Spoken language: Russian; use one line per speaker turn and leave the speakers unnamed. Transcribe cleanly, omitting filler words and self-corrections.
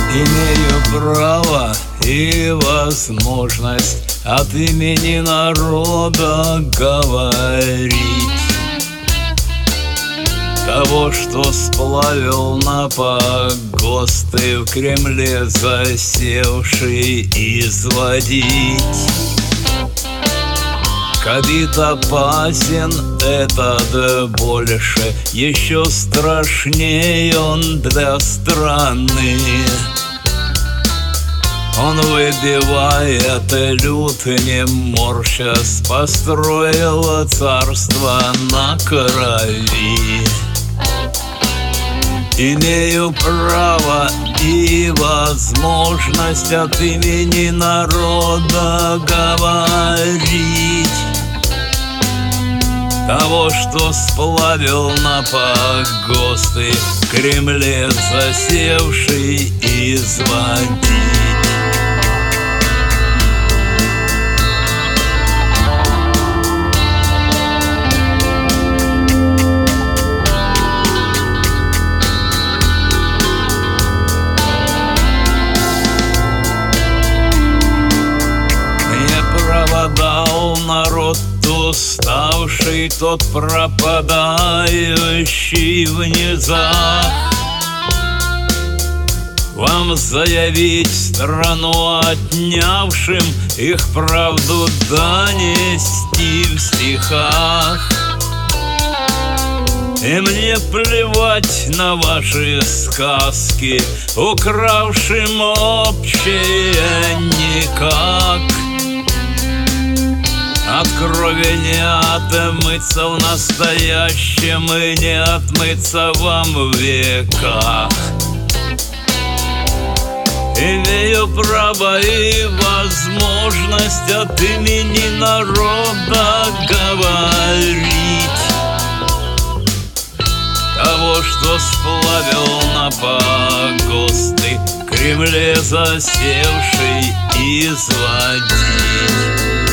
Имею право и возможность от имени народа говорить. Того, что сплавил на погосты в Кремле засевший, изводить. Кабит опасен этот больше, еще страшнее он для страны. Он выбивает люд, не морщась, построил царство на крови. Имею право и возможность от имени народа говорить. Того, что сплавил на погосты в Кремле засевший, изводить. Дал народ уставший, тот пропадающий в низах. Вам заявить страну отнявшим, их правду донести в стихах. И мне плевать на ваши сказки, укравшим общее никак. От крови не отмыться в настоящем и не отмыться вам в веках. Имею право и возможность от имени народа говорить. Того, что сплавил на погосты в Кремле засевший, изводить.